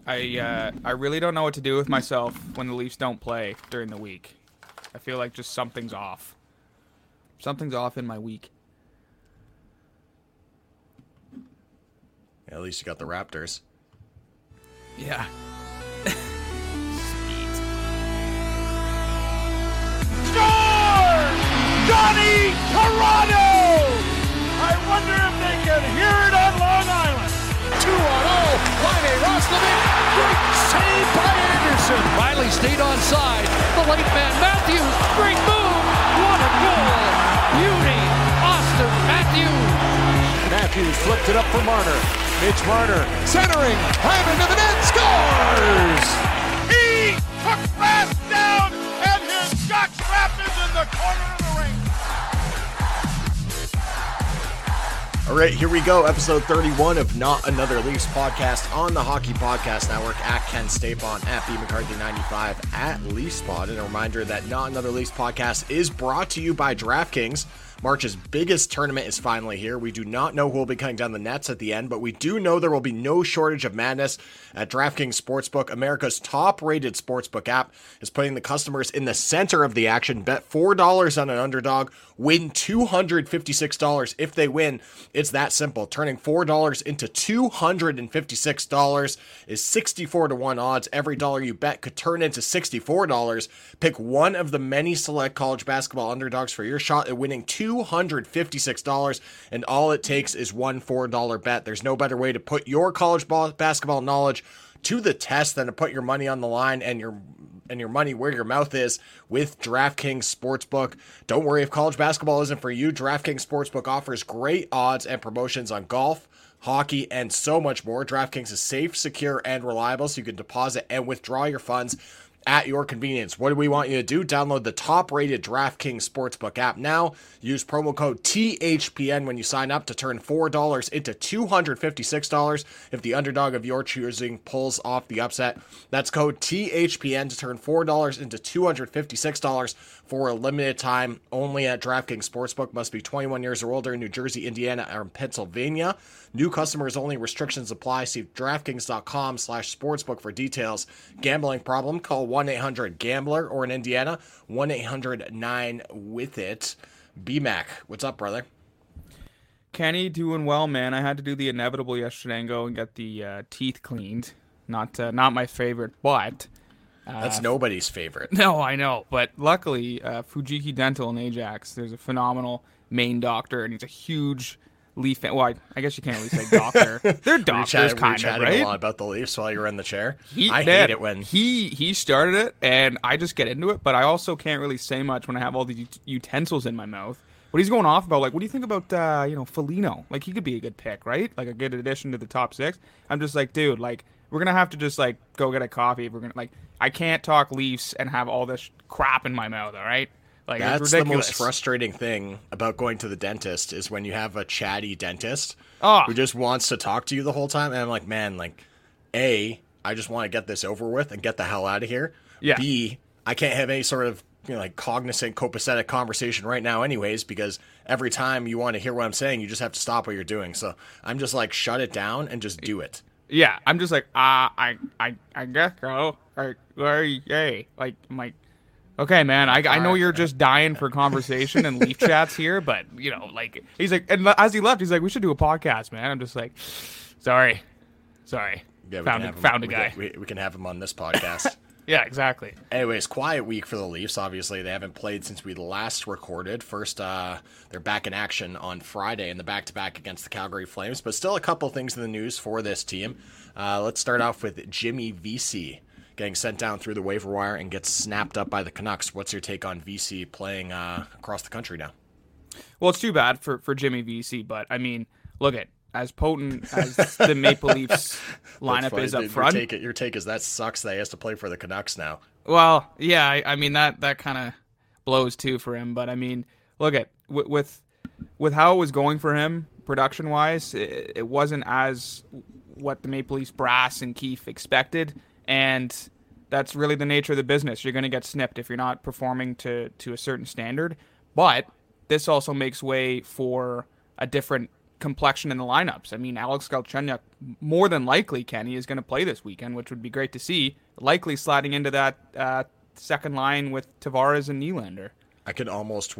I really don't know what to do with myself when the Leafs don't play during the week. I feel like just something's off. Something's off in my week. Yeah, at least you got the Raptors. Yeah. Score! Johnny Toronto! I wonder if they can hear it on Long Island. 2-0, Laine Roslovic, great save by Anderson. Riley stayed on side, the late man Matthews, great move, what a goal. Beauty, Austin Matthews. Matthews flipped it up for Marner. Mitch Marner centering, Hyman to the net, scores! He took fast down and his jockstrap is in the corner of the ring. All right, here we go. Episode 31 of Not Another Leafs podcast on the Hockey Podcast Network at Ken Stapon, at B McCarthy 95, at LeafsPod. And a reminder that Not Another Leafs podcast is brought to you by DraftKings. March's biggest tournament is finally here. We do not know who will be cutting down the nets at the end, but we do know there will be no shortage of madness at DraftKings Sportsbook. America's top-rated sportsbook app is putting the customers in the center of the action. Bet $4 on an underdog, win $256 if they win. It's that simple. Turning $4 into $256 is 64-1 odds. Every dollar you bet could turn into $64. Pick one of the many select college basketball underdogs for your shot at winning $256, and all it takes is one $4 bet. There's no better way to put your college basketball knowledge to the test than to put your money on the line and your money where your mouth is with DraftKings Sportsbook. Don't worry if college basketball isn't for you. DraftKings Sportsbook offers great odds and promotions on golf, hockey, and so much more. DraftKings is safe, secure, and reliable, so you can deposit and withdraw your funds at your convenience. What do we want you to do? Download the top-rated DraftKings Sportsbook app now. Use promo code THPN when you sign up to turn $4 into $256 if the underdog of your choosing pulls off the upset. That's code THPN to turn $4 into $256 for a limited time only at DraftKings Sportsbook. Must be 21 years or older in New Jersey, Indiana, or Pennsylvania. New customers only. Restrictions apply. See DraftKings.com/sportsbook for details. Gambling problem? Call 1-800-GAMBLER or in Indiana, 1-800-9-WITH-IT. BMAC, what's up, brother? Kenny, doing well, man. I had to do the inevitable yesterday and go and get the teeth cleaned. Not my favorite, but... That's nobody's favorite. No, I know. But luckily, Fujiki Dental in Ajax, there's a phenomenal main doctor, and he's a huge Leaf fan. Well, I guess you can't really say doctor. They're doctors, kind of, right? A lot about the Leafs while you were in the chair. I hate it when he started it, and I just get into it. But I also can't really say much when I have all these utensils in my mouth. What he's going off about, like, what do you think about Foligno? Like, he could be a good pick, right? Like a good addition to the top six. I'm just like, dude, like, we're gonna have to just like go get a coffee. We're gonna I can't talk Leafs and have all this crap in my mouth. All right. Like, that's the most frustrating thing about going to the dentist is when you have a chatty dentist who just wants to talk to you the whole time. And I'm like, man, like, A, I just want to get this over with and get the hell out of here. Yeah. B, I can't have any sort of cognizant, copacetic conversation right now anyways, because every time you want to hear what I'm saying, you just have to stop what you're doing. So I'm just like, shut it down and just do it. Yeah. I'm just like, I guess so. Like, I'm like, okay, man, I know you're just dying for conversation and Leaf chats here, but, like, he's like, and as he left, he's like, we should do a podcast, man. I'm just like, sorry. Yeah, found a guy. We can have him on this podcast. Yeah, exactly. Anyways, quiet week for the Leafs. Obviously, they haven't played since we last recorded. First, they're back in action on Friday in the back-to-back against the Calgary Flames, but still a couple things in the news for this team. Let's start off with Jimmy Vesey getting sent down through the waiver wire and gets snapped up by the Canucks. What's your take on Vesey playing across the country now? Well, it's too bad for Jimmy Vesey, but, I mean, look at as potent as the Maple Leafs lineup is up front. Your take is that sucks that he has to play for the Canucks now. Well, yeah, I mean, that kind of blows, too, for him. But, I mean, look at with how it was going for him production-wise, it wasn't as what the Maple Leafs brass and Keefe expected. And that's really the nature of the business. You're going to get snipped if you're not performing to a certain standard. But this also makes way for a different complexion in the lineups. I mean, Alex Galchenyuk, more than likely, Kenny, is going to play this weekend, which would be great to see. Likely sliding into that second line with Tavares and Nylander. I can almost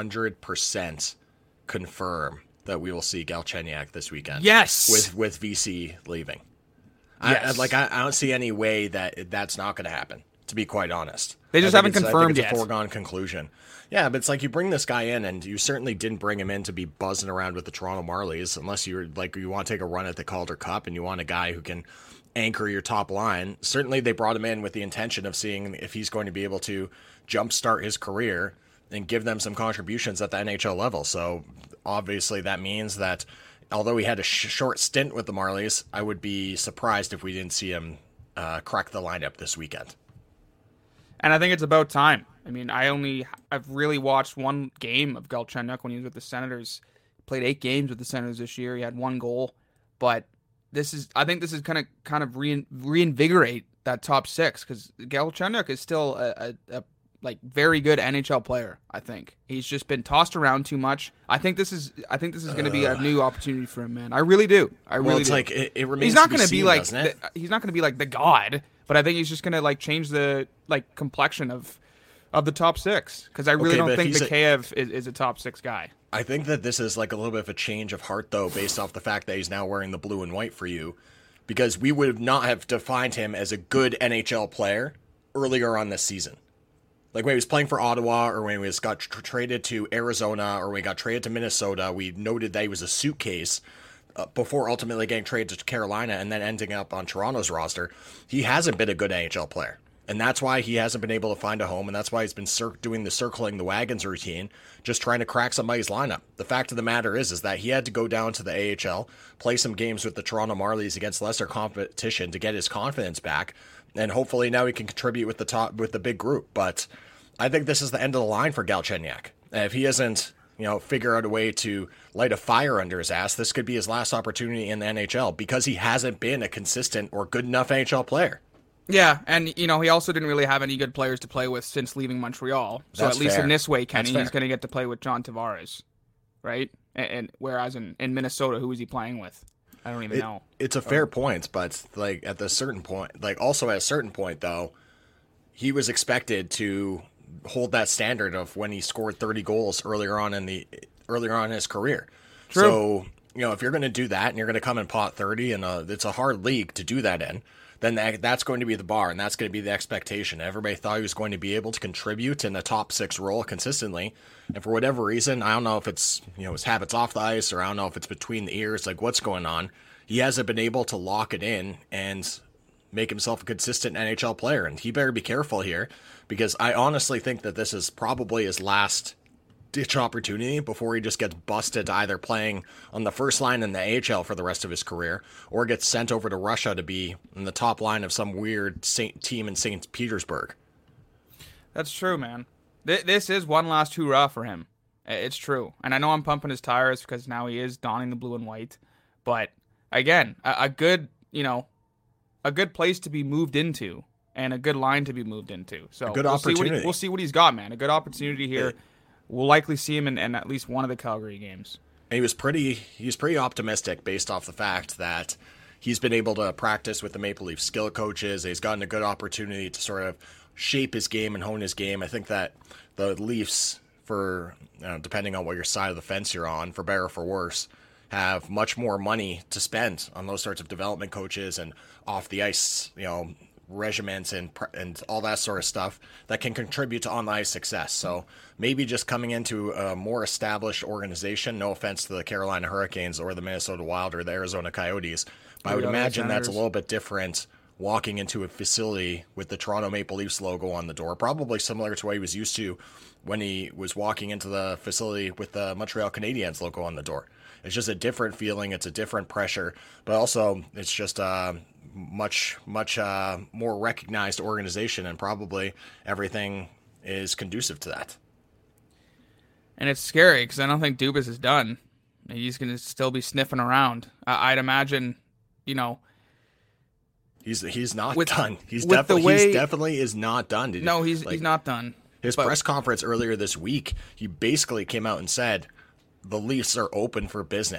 100% confirm that we will see Galchenyuk this weekend. Yes! With VC leaving. Yes. I don't see any way that that's not going to happen, to be quite honest. They just haven't confirmed yet. It's yet. a foregone conclusion. Yeah, but it's like you bring this guy in, and you certainly didn't bring him in to be buzzing around with the Toronto Marlies, unless you want to take a run at the Calder Cup and you want a guy who can anchor your top line. Certainly they brought him in with the intention of seeing if he's going to be able to jumpstart his career and give them some contributions at the NHL level. So obviously that means that although he had a short stint with the Marlies, I would be surprised if we didn't see him crack the lineup this weekend. And I think it's about time. I mean, I've really watched one game of Galchenyuk when he was with the Senators. He played 8 games with the Senators this year. He had 1 goal, but I think this is kind of reinvigorate that top 6, because Galchenyuk is still a very good NHL player. I think he's just been tossed around too much. I think this is going to be a new opportunity for him, man. I really do. It's like it remains. He's not going to be like he's not going to be like the god, but I think he's just going to change the complexion of the top 6, because I really don't think Mikheyev is a top 6 guy. I think that this is a little bit of a change of heart, though, based off the fact that he's now wearing the blue and white for you, because we would not have defined him as a good NHL player earlier on this season. Like when he was playing for Ottawa, or when he got traded to Arizona, or when he got traded to Minnesota, we noted that he was a suitcase before ultimately getting traded to Carolina and then ending up on Toronto's roster. He hasn't been a good NHL player. And that's why he hasn't been able to find a home, and that's why he's been doing the circling the wagons routine, just trying to crack somebody's lineup. The fact of the matter is that he had to go down to the AHL, play some games with the Toronto Marlies against lesser competition to get his confidence back, and hopefully now he can contribute with the big group. But I think this is the end of the line for Galchenyuk. If he doesn't, figure out a way to light a fire under his ass, this could be his last opportunity in the NHL, because he hasn't been a consistent or good enough NHL player. Yeah, and he also didn't really have any good players to play with since leaving Montreal. So That's at least fair. in this way, Kenny, he's going to get to play with John Tavares, right? And whereas in Minnesota, who is he playing with? I don't even know. It's a fair point, but at a certain point, though, he was expected to hold that standard of when he scored 30 goals earlier on in his career. True. So if you're going to do that and you're going to come in pot 30, and it's a hard league to do that in, then that's going to be the bar, and that's going to be the expectation. Everybody thought he was going to be able to contribute in a top 6 role consistently, and for whatever reason, I don't know if it's his habits off the ice, or I don't know if it's between the ears, what's going on. He hasn't been able to lock it in and make himself a consistent NHL player, and he better be careful here, because I honestly think that this is probably his last ditch opportunity before he just gets busted either playing on the first line in the AHL for the rest of his career, or gets sent over to Russia to be in the top line of some weird team in St. Petersburg. That's true, man. This is one last hoorah for him. It's true. And I know I'm pumping his tires because now he is donning the blue and white. But again, a good place to be moved into, and a good line to be moved into. So we'll see what he's got, man. A good opportunity here. We'll likely see him in at least one of the Calgary games. And he's pretty optimistic based off the fact that he's been able to practice with the Maple Leaf skill coaches. He's gotten a good opportunity to sort of shape his game and hone his game. I think that the Leafs, for depending on what your side of the fence you're on, for better or for worse, have much more money to spend on those sorts of development coaches and off the ice, regiments and all that sort of stuff that can contribute to on the ice success. So maybe just coming into a more established organization, no offense to the Carolina Hurricanes or the Minnesota Wild or the Arizona Coyotes, but I would imagine that's a little bit different walking into a facility with the Toronto Maple Leafs logo on the door, probably similar to what he was used to when he was walking into the facility with the Montreal Canadiens logo on the door. It's just a different feeling. It's a different pressure, but also it's just much more recognized organization, and probably everything is conducive to that. And it's scary because I don't think Dubas is done. He's going to still be sniffing around. I'd imagine, he's not done. He definitely is not done. No, he's not done. His press conference earlier this week, he basically came out and said the Leafs are open for business.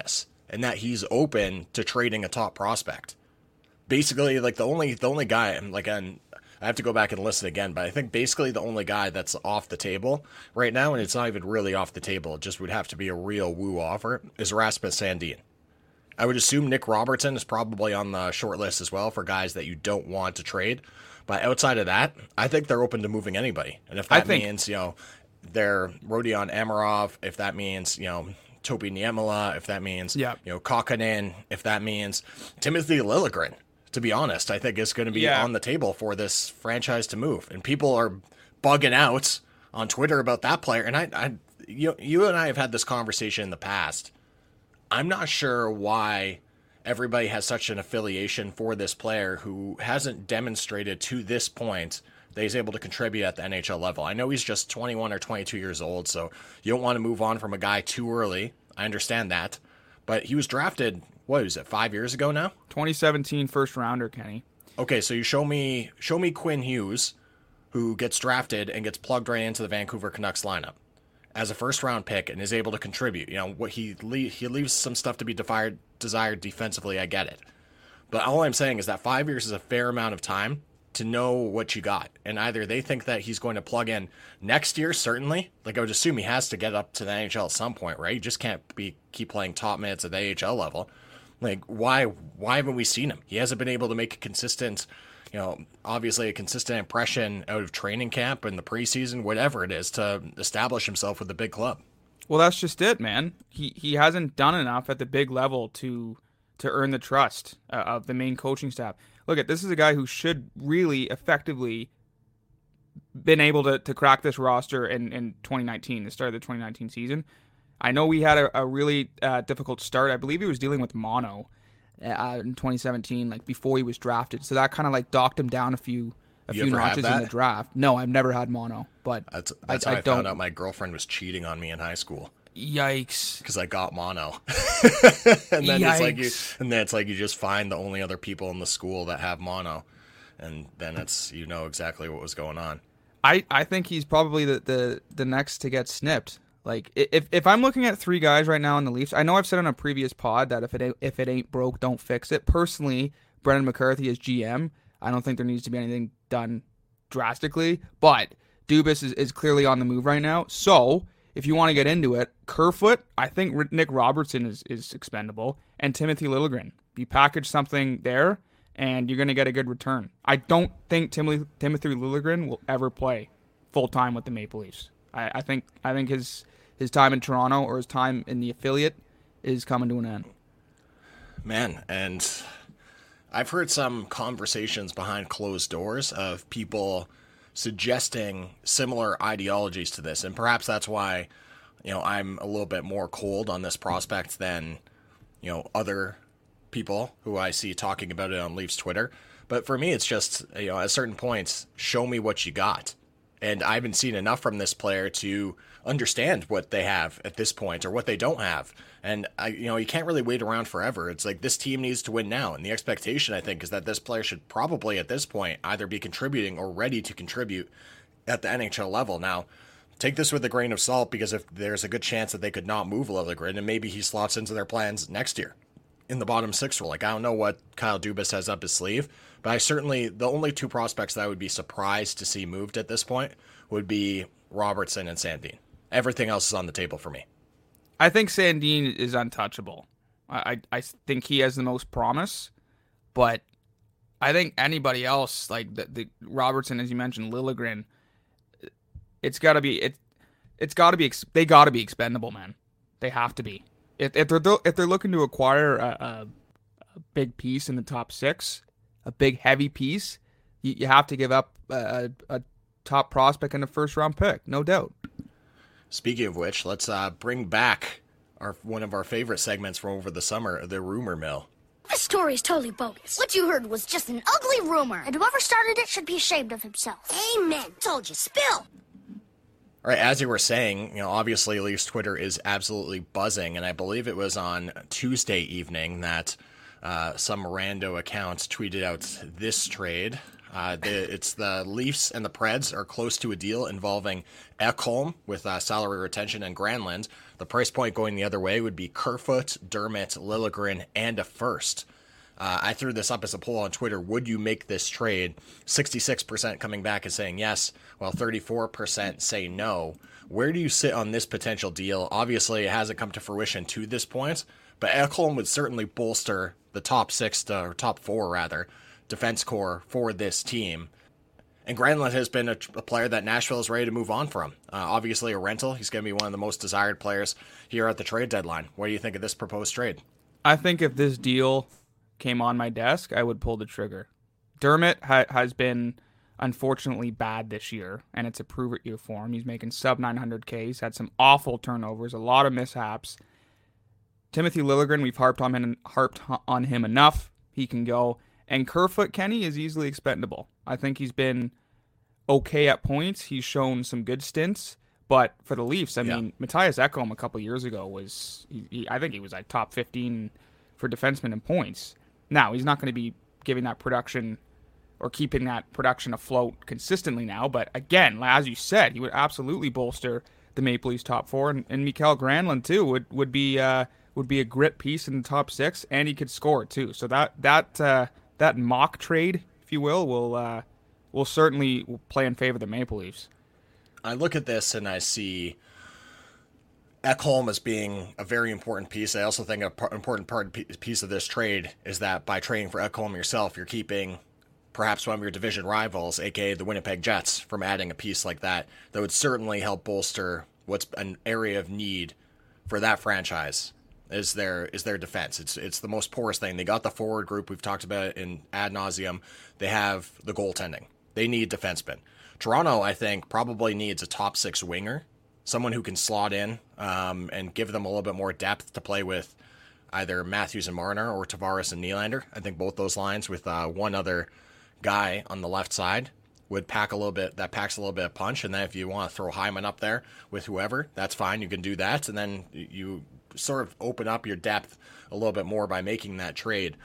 and that he's open to trading a top prospect. Basically, like the only guy, and I have to go back and listen again, but I think basically the only guy that's off the table right now, and it's not even really off the table, it just would have to be a real woo offer, is Rasmus Sandin. I would assume Nick Robertson is probably on the short list as well for guys that you don't want to trade. But outside of that, I think they're open to moving anybody. And if that means, they're Rodion Amarov, if that means, Topi Niemela, if that means, Kokkonen, if that means Timothy Liljegren, to be honest, I think is going to be on the table for this franchise to move. And people are bugging out on Twitter about that player. And you and I have had this conversation in the past. I'm not sure why everybody has such an affiliation for this player who hasn't demonstrated to this point that he's able to contribute at the NHL level. I know he's just 21 or 22 years old, so you don't want to move on from a guy too early. I understand that. But he was drafted, 5 years ago now? 2017 first rounder, Kenny. Okay, so you show me Quinn Hughes, who gets drafted and gets plugged right into the Vancouver Canucks lineup as a first-round pick and is able to contribute. What he leaves some stuff to be desired defensively, I get it. But all I'm saying is that 5 years is a fair amount of time to know what you got. And either they think that he's going to plug in next year, certainly. Like, I would assume he has to get up to the NHL at some point, right? You just can't keep playing top minutes at the AHL level. Like, why haven't we seen him? He hasn't been able to make a consistent... obviously a consistent impression out of training camp and the preseason, whatever it is, to establish himself with the big club. Well, that's just it, man. He hasn't done enough at the big level to earn the trust of the main coaching staff. Look, this is a guy who should really effectively been able to crack this roster in 2019, the start of the 2019 season. I know we had a really difficult start. I believe he was dealing with mono in 2017, like before he was drafted. So that kind of like docked him down a few notches in the draft. No, I've never had mono, but that's how I found out my girlfriend was cheating on me in high school. Yikes! Because I got mono, and then it's like you just find the only other people in the school that have mono, and then it's exactly what was going on. I think he's probably the next to get snipped. Like, if I'm looking at three guys right now in the Leafs, I know I've said on a previous pod that if it ain't broke, don't fix it. Personally, Brendan McCarthy is GM. I don't think there needs to be anything done drastically, but Dubas is clearly on the move right now. So, if you want to get into it, Kerfoot, I think Nick Robertson is expendable, and Timothy Liljegren. You package something there, and you're going to get a good return. I don't think Timothy Liljegren will ever play full-time with the Maple Leafs. I think his time in Toronto or his time in the affiliate is coming to an end. Man, and I've heard some conversations behind closed doors of people suggesting similar ideologies to this, and perhaps that's why, I'm a little bit more cold on this prospect than, other people who I see talking about it on Leafs Twitter. But for me, it's just, at certain points, show me what you got. And I haven't seen enough from this player to understand what they have at this point or what they don't have. And, you can't really wait around forever. It's like this team needs to win now. And the expectation, I think, is that this player should probably at this point either be contributing or ready to contribute at the NHL level. Now, take this with a grain of salt, because if there's a good chance that they could not move Liljegren, and maybe he slots into their plans next year in the bottom six role. Like, I don't know what Kyle Dubas has up his sleeve, but the only two prospects that I would be surprised to see moved at this point would be Robertson and Sandin. Everything else is on the table for me. I think Sandin is untouchable. I think he has the most promise, but I think anybody else, like the Robertson, as you mentioned, Liljegren, they got to be expendable, man. They have to be. If they're looking to acquire a big piece in the top six, a big heavy piece, you have to give up a top prospect and a first round pick, no doubt. Speaking of which, let's bring back one of our favorite segments from over the summer, the rumor mill. This story is totally bogus. What you heard was just an ugly rumor, and whoever started it should be ashamed of himself. Amen. Told you. Spill. All right, as you were saying, obviously Leafs Twitter is absolutely buzzing, and I believe it was on Tuesday evening that some rando account tweeted out this trade It's the Leafs and the Preds are close to a deal involving Ekholm with salary retention and Granlund. The price point going the other way would be Kerfoot, Dermott, Liljegren, and a first. I threw this up as a poll on Twitter. Would you make this trade? 66% coming back and saying yes, while 34% say no. Where do you sit on this potential deal? Obviously, it hasn't come to fruition to this point, but Ekholm would certainly bolster the top four defense core for this team. And Granlund has been a player that Nashville is ready to move on from. Obviously, a rental. He's going to be one of the most desired players here at the trade deadline. What do you think of this proposed trade? I think if this deal came on my desk, I would pull the trigger. Dermott has been unfortunately bad this year, and it's a prove-it year for him. He's making sub 900K. He's had some awful turnovers, a lot of mishaps. Timothy Liljegren, we've harped on him enough. He can go. And Kerfoot, Kenny, is easily expendable. I think he's been okay at points. He's shown some good stints. But for the Leafs, I mean, Matthias Ekholm a couple years ago I think he was like top 15 for defensemen in points. Now, he's not going to be giving that production or keeping that production afloat consistently now. But again, as you said, he would absolutely bolster the Maple Leafs top four. And Mikael Granlund, too, would be a grit piece in the top six, and he could score, too. So that mock trade, if you will certainly play in favor of the Maple Leafs. I look at this and I see Ekholm as being a very important piece. I also think an important piece of this trade is that by trading for Ekholm yourself, you're keeping perhaps one of your division rivals, aka the Winnipeg Jets, from adding a piece like that. That would certainly help bolster what's an area of need for that franchise. Is their defense. It's the most porous thing. They got the forward group. We've talked about it in ad nauseum. They have the goaltending. They need defensemen. Toronto, I think, probably needs a top six winger, someone who can slot in and give them a little bit more depth to play with either Matthews and Marner or Tavares and Nylander. I think both those lines with one other guy on the left side would pack a little bit. That packs a little bit of punch. And then if you want to throw Hyman up there with whoever, that's fine. You can do that. And then you sort of open up your depth a little bit more by making that trade.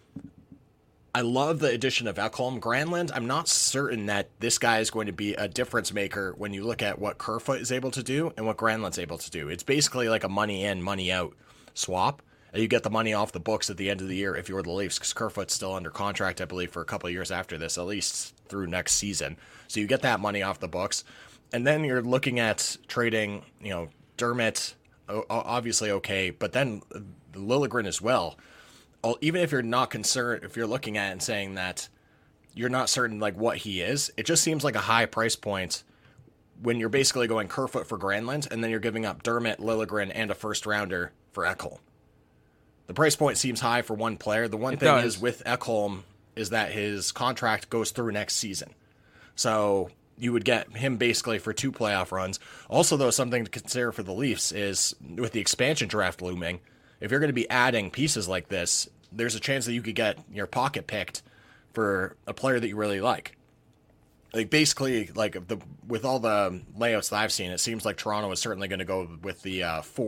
I love the addition of Ekholm. Granlund, I'm not certain that this guy is going to be a difference maker when you look at what Kerfoot is able to do and what Granlund's able to do. It's basically like a money in, money out swap. And you get the money off the books at the end of the year if you're the Leafs, because Kerfoot's still under contract, I believe, for a couple of years after this, at least through next season. So you get that money off the books. And then you're looking at trading, Dermott, obviously okay, but then Liljegren as well. Even if you're not concerned, if you're looking at it and saying that you're not certain like what he is, it just seems like a high price point when you're basically going Kerfoot for Granlund, and then you're giving up Dermott, Liljegren, and a first rounder for Ekholm. The price point seems high for one player. The one thing is with Ekholm is that his contract goes through next season. So you would get him basically for 2 playoff runs. Also, though, something to consider for the Leafs is with the expansion draft looming, if you're going to be adding pieces like this, there's a chance that you could get your pocket picked for a player that you really like. Like basically, with all the layouts that I've seen, it seems like Toronto is certainly going to go with the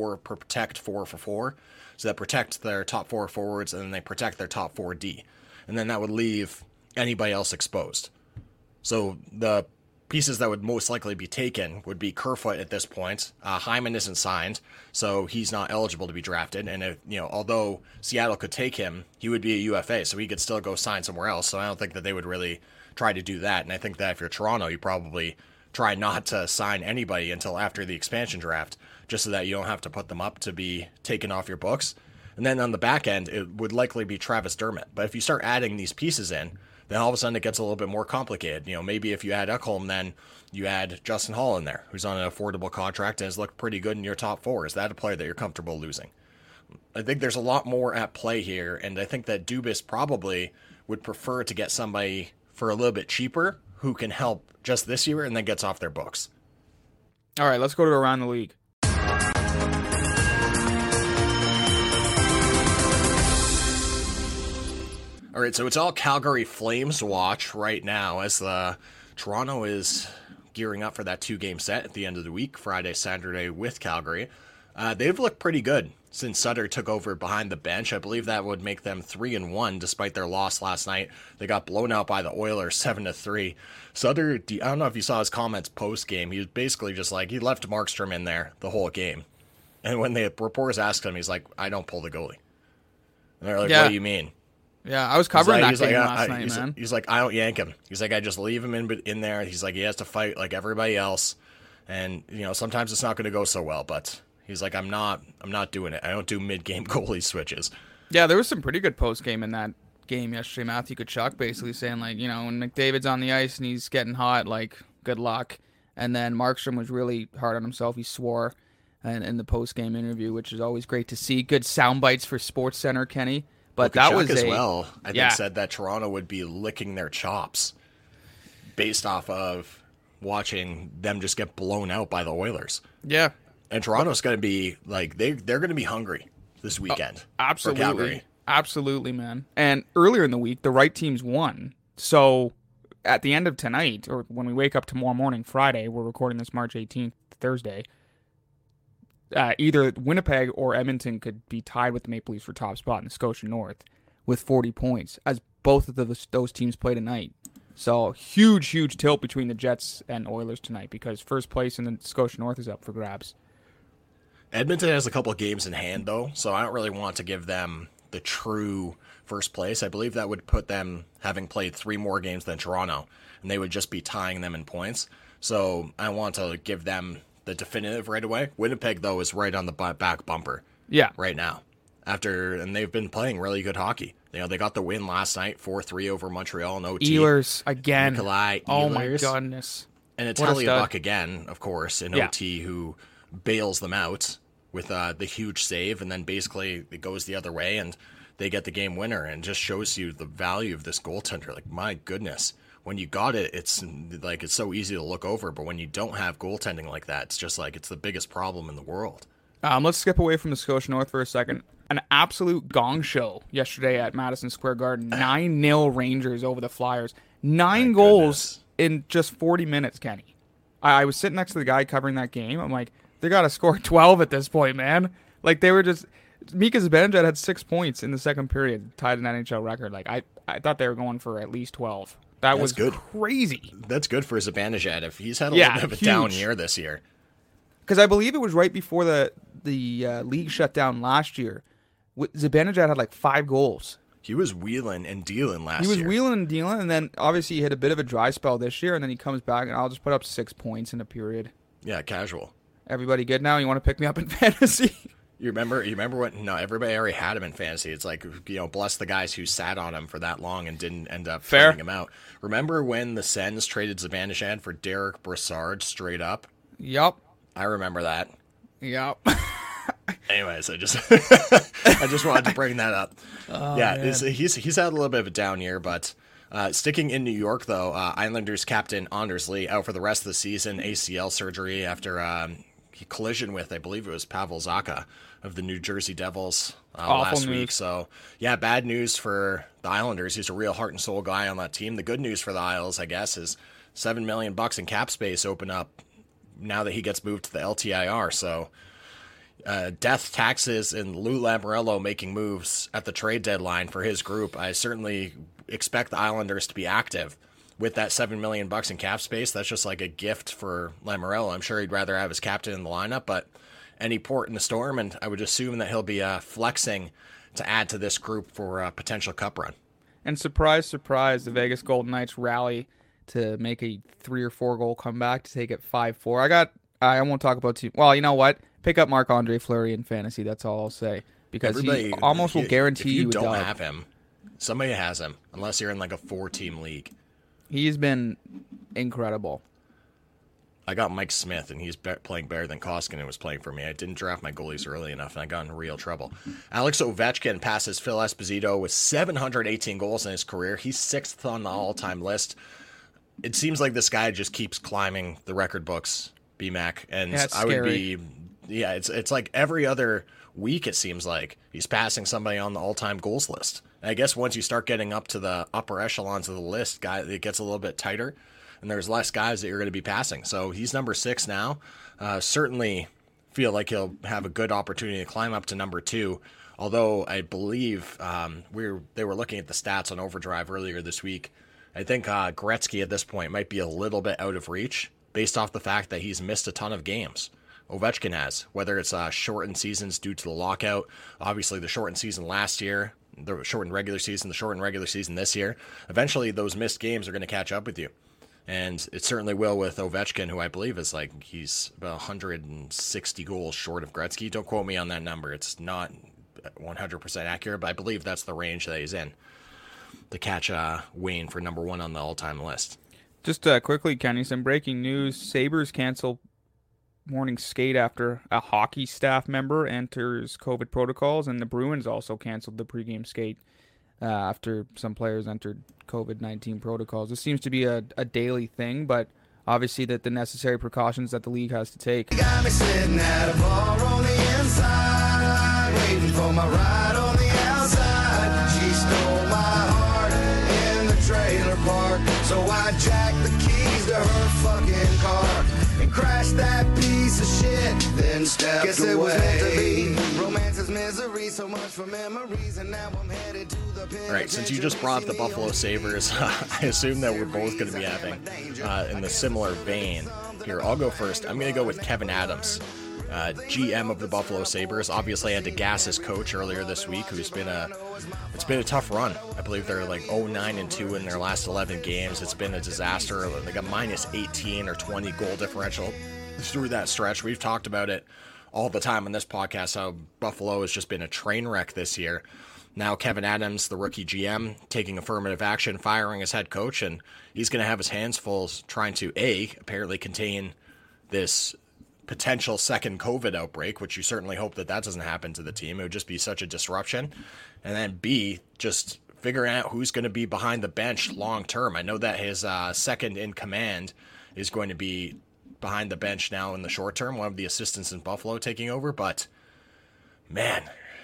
4 for 4. So that protect their top 4 forwards and then they protect their top 4D. And then that would leave anybody else exposed. So the pieces that would most likely be taken would be Kerfoot at this point. Hyman isn't signed, so he's not eligible to be drafted. And although Seattle could take him, he would be a UFA, so he could still go sign somewhere else. So I don't think that they would really try to do that. And I think that if you're Toronto, you probably try not to sign anybody until after the expansion draft, just so that you don't have to put them up to be taken off your books. And then on the back end, it would likely be Travis Dermott. But if you start adding these pieces in, then all of a sudden it gets a little bit more complicated. Maybe if you add Ekholm, then you add Justin Hall in there, who's on an affordable contract and has looked pretty good in your top 4. Is that a player that you're comfortable losing? I think there's a lot more at play here, and I think that Dubas probably would prefer to get somebody for a little bit cheaper who can help just this year and then gets off their books. All right, let's go to Around the League. All right, so it's all Calgary Flames watch right now as Toronto is gearing up for that 2-game set at the end of the week, Friday, Saturday with Calgary. They've looked pretty good since Sutter took over behind the bench. I believe that would make them 3-1 despite their loss last night. They got blown out by the Oilers 7-3. Sutter, I don't know if you saw his comments post-game. He was basically just like, he left Markstrom in there the whole game. And when the reporters asked him, he's like, I don't pull the goalie. And they're like, what do you mean? Yeah, I was covering that game last night, man. He's like, I don't yank him. He's like, I just leave him in there. He's like, he has to fight like everybody else. And, sometimes it's not going to go so well, but he's like, I'm not doing it. I don't do mid-game goalie switches. Yeah, there was some pretty good post-game in that game yesterday. Matthew Tkachuk basically saying, like, when McDavid's on the ice and he's getting hot, like, good luck. And then Markstrom was really hard on himself. He swore in the post-game interview, which is always great to see. Good sound bites for SportsCenter, Kenny. But that was as well, I think, said that Toronto would be licking their chops based off of watching them just get blown out by the Oilers. Yeah. And Toronto's going to be, like, they're going to be hungry this weekend. Absolutely. For Calgary. Absolutely, man. And earlier in the week, the right teams won. So at the end of tonight, or when we wake up tomorrow morning, Friday, we're recording this March 18th, Thursday, either Winnipeg or Edmonton could be tied with the Maple Leafs for top spot in the Scotia North with 40 points, as both of those teams play tonight. So huge tilt between the Jets and Oilers tonight, because first place in the Scotia North is up for grabs. Edmonton has a couple of games in hand, though, so I don't really want to give them the true first place. I believe that would put them having played 3 more games than Toronto, and they would just be tying them in points. So I want to give them the definitive right away. Winnipeg, though, is right on the back bumper right now. And they've been playing really good hockey. They got the win last night, 4-3 over Montreal in OT. Ehlers again. Nikolai Ehlers. Oh, my goodness. And Natalia Buck again, of course, in OT, who bails them out with the huge save, and then basically it goes the other way, and they get the game winner, and just shows you the value of this goaltender. Like, my goodness. When you got it, it's like it's so easy to look over, but when you don't have goaltending like that, it's just like it's the biggest problem in the world. Let's skip away from the Scotia North for a second. An absolute gong show yesterday at Madison Square Garden. 9-0 Rangers over the Flyers. 9 goals in just 40 minutes, Kenny. I was sitting next to the guy covering that game. I'm like, they got to score 12 at this point, man. Like, they were just... Mika Zibanejad had 6 points in the second period, tied an NHL record. Like, I thought they were going for at least 12. That's was good. Crazy. That's good for Zibanejad if he's had a little bit of a down year this year. Because I believe it was right before the league shut down last year. Zibanejad had like 5 goals. He was wheeling and dealing last year. He was wheeling and dealing, and then obviously he hit a bit of a dry spell this year, and then he comes back, and I'll just put up 6 points in a period. Yeah, casual. Everybody good now? You want to pick me up in fantasy? You remember what? No, everybody already had him in fantasy. It's like, bless the guys who sat on him for that long and didn't end up trading him out. Remember when the Sens traded Zibanejad for Derek Brassard straight up? Yup. I remember that. Yup. Anyways, I just wanted to bring that up. He's had a little bit of a down year, but sticking in New York though, Islanders captain Anders Lee out for the rest of the season, ACL surgery after he collision with, I believe it was Pavel Zacha of the New Jersey Devils last week. So yeah, bad news for the Islanders. He's a real heart and soul guy on that team. The good news for the Isles, I guess, is $7 million in cap space open up now that he gets moved to the LTIR. So death, taxes, and Lou Lamoriello making moves at the trade deadline for his group. I certainly expect the Islanders to be active with that $7 million in cap space. That's just like a gift for Lamoriello. I'm sure he'd rather have his captain in the lineup, but any port in the storm, and I would assume that he'll be flexing to add to this group for a potential cup run. And surprise, surprise, the Vegas Golden Knights rally to make a 3 or 4 goal comeback to take it 5-4. I won't talk about too. Well, you know what? Pick up Marc-Andre Fleury in fantasy. That's all I'll say, because he almost will guarantee you. If you don't have him, somebody has him, unless you're in like a 4-team league. He's been incredible. I got Mike Smith, and he's playing better than Koskinen was playing for me. I didn't draft my goalies early enough, and I got in real trouble. Alex Ovechkin passes Phil Esposito with 718 goals in his career. He's 6th on the all-time list. It seems like this guy just keeps climbing the record books, BMAC, and I would be... Yeah, it's like every other week, it seems like he's passing somebody on the all-time goals list. And I guess once you start getting up to the upper echelons of the list, it gets a little bit tighter, and there's less guys that you're going to be passing. So he's number 6 now. Certainly feel like he'll have a good opportunity to climb up to number 2. Although I believe they were looking at the stats on Overdrive earlier this week. I think Gretzky at this point might be a little bit out of reach based off the fact that he's missed a ton of games. Ovechkin has, whether it's shortened seasons due to the lockout, obviously the shortened season last year, the shortened regular season this year. Eventually those missed games are going to catch up with you. And it certainly will with Ovechkin, who I believe is he's about 160 goals short of Gretzky. Don't quote me on that number. It's not 100% accurate, but I believe that's the range that he's in to catch Wayne for number 1 on the all-time list. Just quickly, Kenny, some breaking news. Sabres cancel morning skate after a hockey staff member enters COVID protocols, and the Bruins also canceled the pregame skate after some players entered COVID-19 protocols. This seems to be a daily thing, but obviously that the necessary precautions that the league has to take. Got me sitting at a bar on the inside, waiting for my ride on the outside. She stole my heart in the trailer park, so I jacked the keys to her fucking car and crashed that piece of shit, then stepped Guess away. It was meant to be. Romance is misery, so much for memories, and now I'm headed to the penitentiary. All right, since you just brought up the Buffalo Sabres, I assume that we're both going to be having in the similar vein. Here, I'll go first. I'm going to go with Kevyn Adams, GM of the Buffalo Sabres. Obviously had to gas his coach earlier this week, who's been it's been a tough run. I believe they're 0-9-2 in their last 11 games. It's been a disaster. They got minus 18 or 20 goal differential through that stretch. We've talked about it all the time on this podcast, how Buffalo has just been a train wreck this year. Now Kevyn Adams, the rookie GM, taking affirmative action, firing his head coach, and he's going to have his hands full trying to, apparently contain this potential second COVID outbreak, which you certainly hope that doesn't happen to the team. It would just be such a disruption. And then B, just figuring out who's going to be behind the bench long term. I know that his second in command is going to be behind the bench now in the short term, one of the assistants in Buffalo taking over, but man,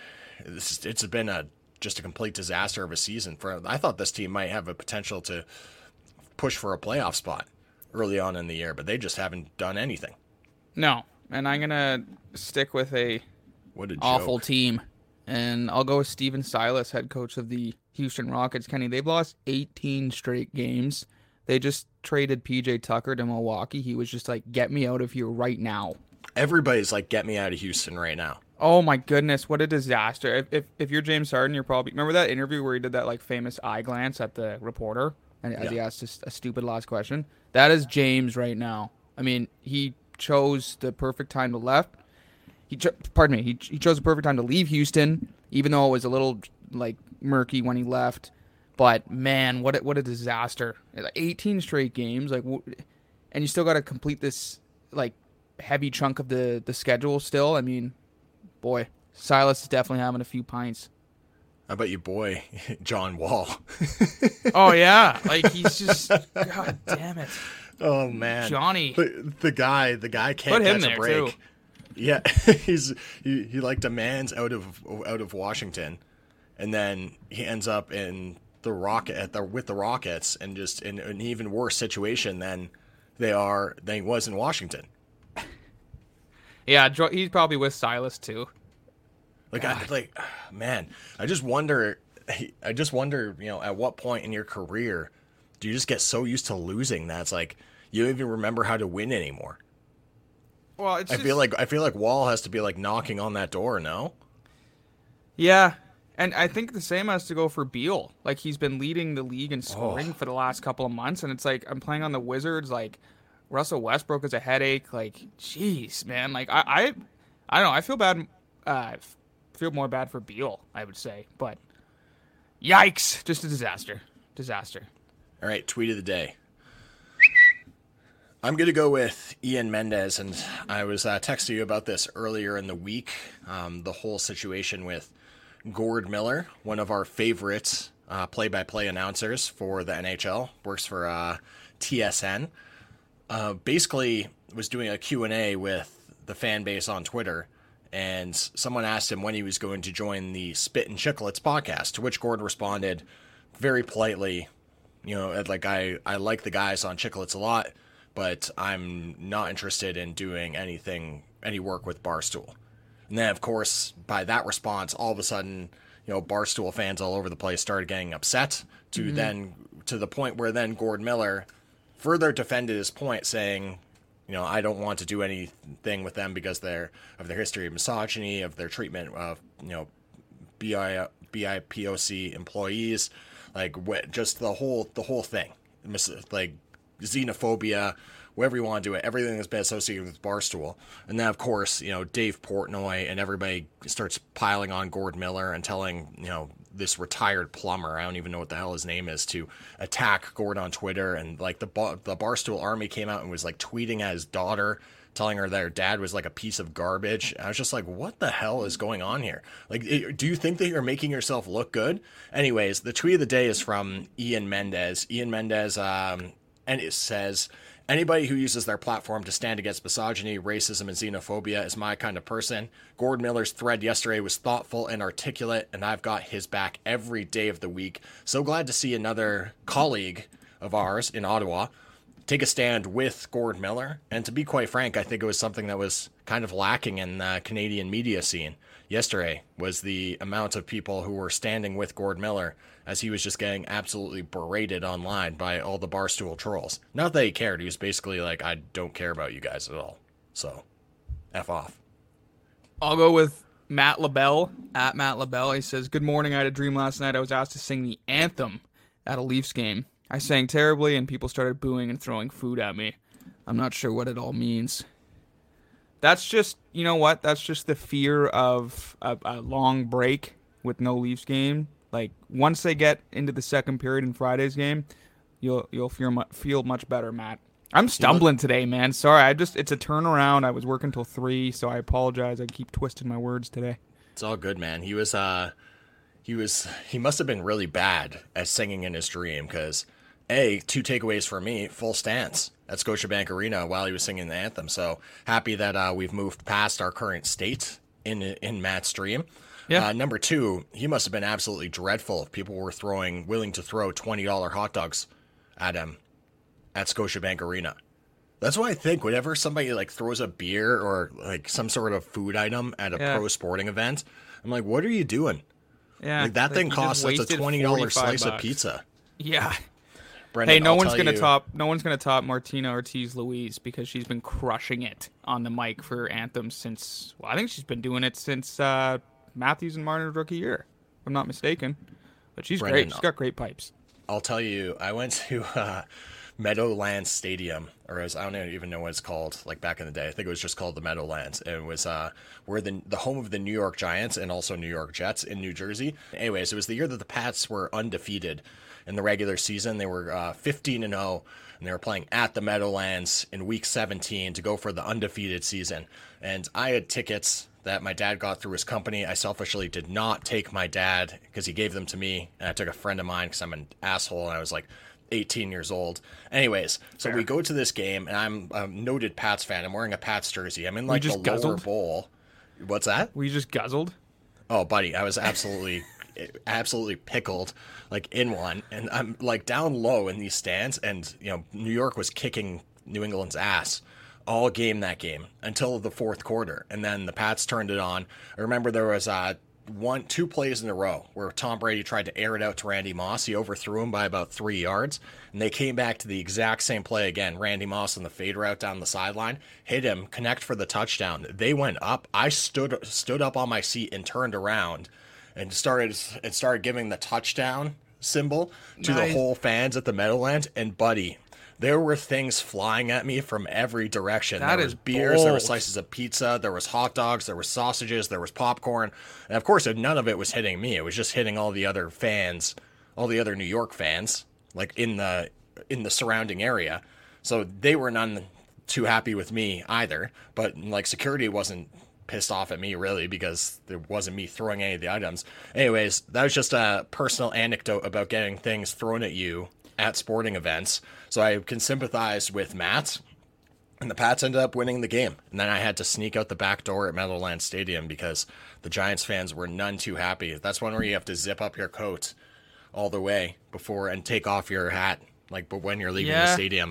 it's been just a complete disaster of a season. I thought this team might have a potential to push for a playoff spot early on in the year, but they just haven't done anything. No, and I'm going to stick with what a awful joke. team, and I'll go with Steven Silas, head coach of the Houston Rockets. Kenny, they've lost 18 straight games. They just traded PJ Tucker to Milwaukee. He was just like, get me out of here right now. Everybody's like, get me out of Houston right now. Oh my goodness, what a disaster. If you're James Harden, you're probably... Remember that interview where he did that famous eye glance at the reporter? And as he asked a stupid last question? That is James right now. I mean, he chose the perfect time to left. He chose the perfect time to leave Houston, even though it was a little murky when he left. But man, what a disaster! 18 straight games, and you still got to complete this heavy chunk of the schedule. Still, I mean, boy, Silas is definitely having a few pints. How about your boy, John Wall? Oh yeah, he's just God damn it. Oh man, Johnny, the guy can't catch a break. Too. Yeah, he demands out of Washington, and then he ends up in the with the Rockets, and just in an even worse situation than he was in Washington. Yeah, he's probably with Silas too. Man, I just wonder, at what point in your career do you just get so used to losing that it's you don't even remember how to win anymore? Well, I feel like Wall has to be knocking on that door, no? Yeah, and I think the same has to go for Beal. He's been leading the league in scoring for the last couple of months, and it's I'm playing on the Wizards. Russell Westbrook is a headache. Jeez, man. I don't know. I feel bad. Feel more bad for Beal, I would say, but yikes! Just a disaster. All right, tweet of the day. I'm going to go with Ian Mendez, and I was texting you about this earlier in the week, the whole situation with Gord Miller, one of our favorite play-by-play announcers for the NHL, works for TSN, basically was doing a Q&A with the fan base on Twitter, and someone asked him when he was going to join the Spit and Chicklets podcast, to which Gord responded very politely, I like the guys on Chicklets a lot, but I'm not interested in doing any work with Barstool. And then, of course, by that response, all of a sudden, Barstool fans all over the place started getting upset to the point where then Gord Miller further defended his point, saying, I don't want to do anything with them because of their history of misogyny, of their treatment of, BIPOC employees, just the whole thing, like xenophobia, whatever you want to do it, everything that's been associated with Barstool. And then, of course, Dave Portnoy and everybody starts piling on Gord Miller and telling, this retired plumber, I don't even know what the hell his name is, to attack Gord on Twitter. And the Barstool army came out and was tweeting at his daughter, telling her that her dad was a piece of garbage. I was just like, what the hell is going on here? Do you think that you're making yourself look good? Anyways, the tweet of the day is from Ian Mendez. And it says, anybody who uses their platform to stand against misogyny, racism, and xenophobia is my kind of person. Gord Miller's thread yesterday was thoughtful and articulate, and I've got his back every day of the week. So glad to see another colleague of ours in Ottawa take a stand with Gord Miller. And to be quite frank, I think it was something that was kind of lacking in the Canadian media scene yesterday, was the amount of people who were standing with Gord Miller as he was just getting absolutely berated online by all the Barstool trolls. Not that he cared. He was basically like, I don't care about you guys at all. So, F off. I'll go with Matt LaBelle, at Matt LaBelle. He says, good morning. I had a dream last night. I was asked to sing the anthem at a Leafs game. I sang terribly, and people started booing and throwing food at me. I'm not sure what it all means. That's just, you know what? That's just the fear of a long break with no Leafs game. Once they get into the second period in Friday's game, you'll feel much better, Matt. I'm stumbling today, man. Sorry, it's a turnaround. I was working till 3, so I apologize. I keep twisting my words today. It's all good, man. He must have been really bad at singing in his dream, because 2 takeaways for me, full stance at Scotiabank Arena while he was singing the anthem. So happy that we've moved past our current state in Matt's dream. Yeah. Number 2, he must have been absolutely dreadful if people were willing to throw $20 hot dogs at him at Scotiabank Arena. That's why I think whenever somebody throws a beer or some sort of food item at a pro sporting event, I'm like, what are you doing? Yeah, that thing costs us a $20 slice of pizza. Yeah. Brendan, hey, no one's gonna top Martina Ortiz-Louise, because she's been crushing it on the mic for anthems since. Well, I think she's been doing it since Matthews and Marner's rookie year, if I'm not mistaken. But she's Brendan, great. She's got great pipes. I'll tell you, I went to Meadowlands Stadium, or I don't even know what it's called. Back in the day, I think it was just called the Meadowlands. And it was where the home of the New York Giants and also New York Jets in New Jersey. Anyways, it was the year that the Pats were undefeated in the regular season. They were 15-0, and they were playing at the Meadowlands in Week 17 to go for the undefeated season. And I had tickets that my dad got through his company. I selfishly did not take my dad because he gave them to me, and I took a friend of mine because I'm an asshole, and I was 18 years old. Anyways, so we go to this game, and I'm a noted Pats fan. I'm wearing a Pats jersey. I'm in the lower bowl. What's that? We just guzzled? Oh, buddy, I was absolutely pickled in one, and I'm down low in these stands, and New York was kicking New England's ass all game that game until the fourth quarter, and then the Pats turned it on. I remember there was 2 plays in a row where Tom Brady tried to air it out to Randy Moss. He overthrew him by about 3 yards, and they came back to the exact same play again. Randy Moss on the fade route down the sideline, hit him, connect for the touchdown. They went up. I stood up on my seat and turned around and started giving the touchdown symbol to the whole fans at the Meadowlands. And buddy, there were things flying at me from every direction. There was beers, bold. There were slices of pizza, there was hot dogs, there was sausages, there was popcorn. And of course, none of it was hitting me. It was just hitting all the other fans, all the other New York fans, in the surrounding area. So they were none too happy with me either. But security wasn't pissed off at me really, because it wasn't me throwing any of the items. Anyways, that was just a personal anecdote about getting things thrown at you at sporting events. So I can sympathize with Matt, and the Pats ended up winning the game. And then I had to sneak out the back door at Meadowlands Stadium because the Giants fans were none too happy. That's one where you have to zip up your coat all the way before and take off your hat, but when you're leaving the stadium.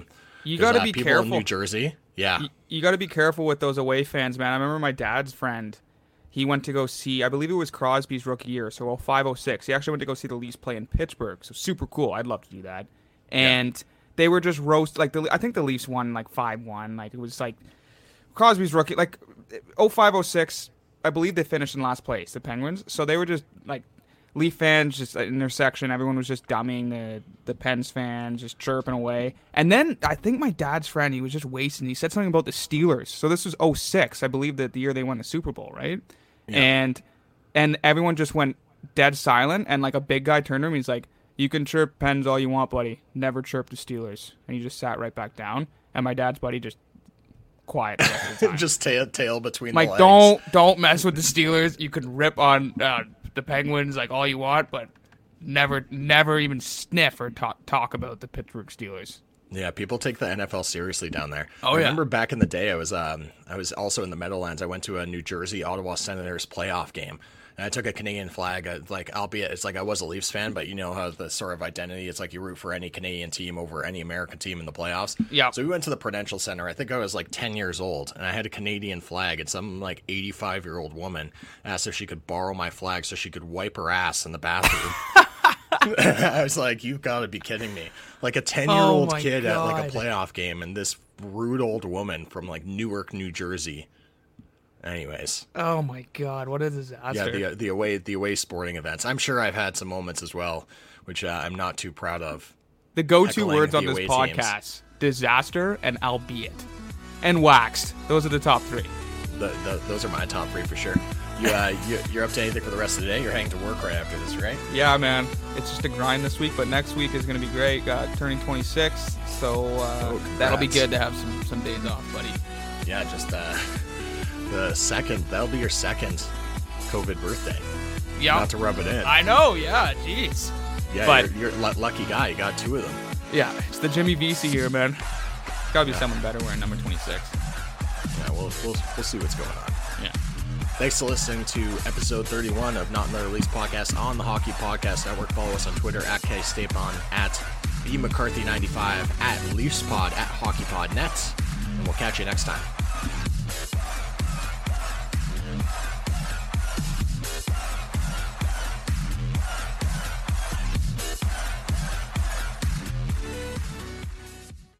You got to be people careful. in New Jersey. Yeah. You got to be careful with those away fans, man. I remember my dad's friend. He went to go see, I believe it was Crosby's rookie year, so 05-06. He actually went to go see the Leafs play in Pittsburgh, so super cool. I'd love to do that. And they were just I think the Leafs won like 5-1. Like, it was like Crosby's rookie, like 05-06, I believe they finished in last place, the Penguins. So they were just like Leaf fans, just in their section, everyone was just dummying the Pens fans, just chirping away. And then I think my dad's friend, he was just wasting. He said something about the Steelers. So this was 06, I believe, that the year they won the Super Bowl, right? Yeah. And everyone just went dead silent, and like a big guy turned to him, he's like, "You can chirp Pens all you want, buddy. Never chirp the Steelers." And he just sat right back down. And my dad's buddy just quiet the rest of the time. Just tail between the legs. Don't mess with the Steelers. You can rip on the Penguins like all you want, but never even sniff or talk about the Pittsburgh Steelers. Yeah, people take the NFL seriously down there. Oh, I remember back in the day, I was also in the Meadowlands. I went to a New Jersey Ottawa Senators playoff game, and I took a Canadian flag. Albeit it's like I was a Leafs fan, but you know how the sort of identity, it's like you root for any Canadian team over any American team in the playoffs. Yeah. So we went to the Prudential Center. I think I was like 10 years old, and I had a Canadian flag, and some like 85-year-old woman asked if she could borrow my flag so she could wipe her ass in the bathroom. I was like, you've got to be kidding me. Like a 10-year-old kid at like a playoff game, and this rude old woman from like Newark, New Jersey. Anyways. Oh my God, what a disaster. Yeah, the away sporting events. I'm sure I've had some moments as well, which I'm not too proud of. The go-to words on this podcast, teams. Disaster and albeit. And waxed. Those are the top three. Those are my top three for sure. You're up to anything for the rest of the day? You're heading to work right after this, right? Yeah, man. It's just a grind this week, but next week is going to be great. Turning 26, so that'll be good to have some days off, buddy. Yeah, just the second. That'll be your second COVID birthday. Yeah. Not to rub it in. I know, yeah, jeez. Yeah, but you're a lucky guy. You got two of them. Yeah, it's the Jimmy Vesey here, man. It's got to be someone better wearing number 26. Yeah, we'll see what's going on. Yeah. Thanks for listening to episode 31 of Not Another Leafs podcast on the Hockey Podcast Network. Follow us on Twitter at KStapon, at BMcCarthy95, at LeafsPod, at HockeyPodNet, and we'll catch you next time.